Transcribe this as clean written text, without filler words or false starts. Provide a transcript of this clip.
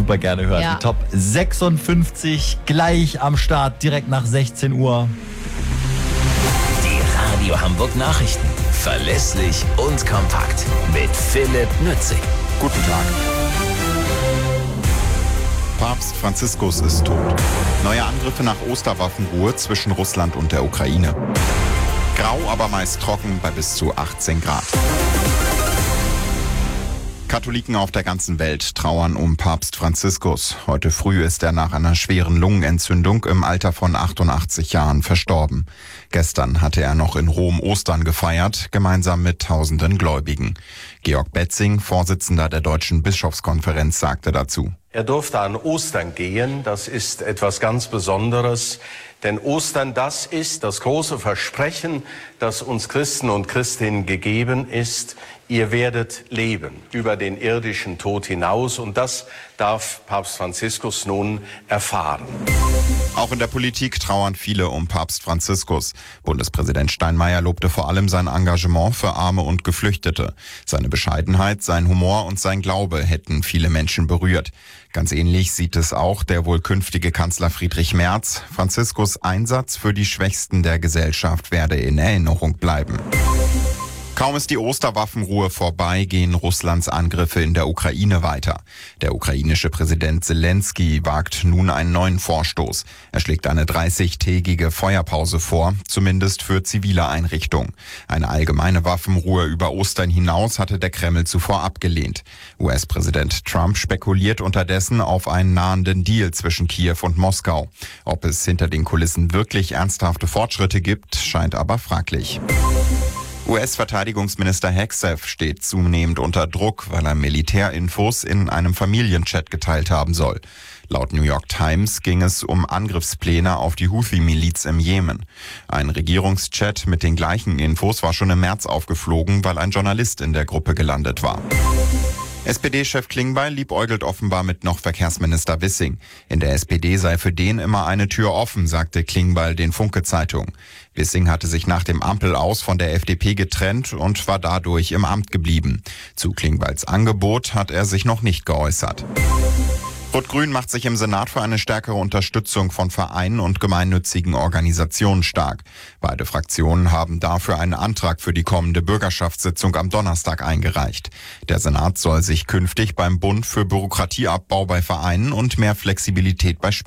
super gerne hören. Ja. Die Top 56 gleich am Start, direkt nach 16 Uhr. Die Radio Hamburg Nachrichten. Verlässlich und kompakt. Mit Philipp Nützig. Guten Tag. Papst Franziskus ist tot. Neue Angriffe nach Osterwaffenruhe zwischen Russland und der Ukraine. Grau, aber meist trocken bei bis zu 18 Grad. Katholiken auf der ganzen Welt trauern um Papst Franziskus. Heute früh ist er nach einer schweren Lungenentzündung im Alter von 88 Jahren verstorben. Gestern hatte er noch in Rom Ostern gefeiert, gemeinsam mit tausenden Gläubigen. Georg Betzing, Vorsitzender der Deutschen Bischofskonferenz, sagte dazu: Er durfte an Ostern gehen, das ist etwas ganz Besonderes, denn Ostern, das ist das große Versprechen, das uns Christen und Christinnen gegeben ist. Ihr werdet leben über den irdischen Tod hinaus, und das darf Papst Franziskus nun erfahren. Auch in der Politik trauern viele um Papst Franziskus. Bundespräsident Steinmeier lobte vor allem sein Engagement für Arme und Geflüchtete. Seine Bescheidenheit, sein Humor und sein Glaube hätten viele Menschen berührt. Ganz ähnlich sieht es auch der wohl künftige Kanzler Friedrich Merz. Franziskus' Einsatz für die Schwächsten der Gesellschaft werde in Erinnerung bleiben. Kaum ist die Osterwaffenruhe vorbei, gehen Russlands Angriffe in der Ukraine weiter. Der ukrainische Präsident Zelensky wagt nun einen neuen Vorstoß. Er schlägt eine 30-tägige Feuerpause vor, zumindest für zivile Einrichtungen. Eine allgemeine Waffenruhe über Ostern hinaus hatte der Kreml zuvor abgelehnt. US-Präsident Trump spekuliert unterdessen auf einen nahenden Deal zwischen Kiew und Moskau. Ob es hinter den Kulissen wirklich ernsthafte Fortschritte gibt, scheint aber fraglich. US-Verteidigungsminister Hegseth steht zunehmend unter Druck, weil er Militärinfos in einem Familienchat geteilt haben soll. Laut New York Times ging es um Angriffspläne auf die Houthi-Miliz im Jemen. Ein Regierungschat mit den gleichen Infos war schon im März aufgeflogen, weil ein Journalist in der Gruppe gelandet war. SPD-Chef Klingbeil liebäugelt offenbar mit noch Verkehrsminister Wissing. In der SPD sei für den immer eine Tür offen, sagte Klingbeil den Funke-Zeitung. Wissing hatte sich nach dem Ampel-Aus von der FDP getrennt und war dadurch im Amt geblieben. Zu Klingbeils Angebot hat er sich noch nicht geäußert. Rot-Grün macht sich im Senat für eine stärkere Unterstützung von Vereinen und gemeinnützigen Organisationen stark. Beide Fraktionen haben dafür einen Antrag für die kommende Bürgerschaftssitzung am Donnerstag eingereicht. Der Senat soll sich künftig beim Bund für Bürokratieabbau bei Vereinen und mehr Flexibilität bei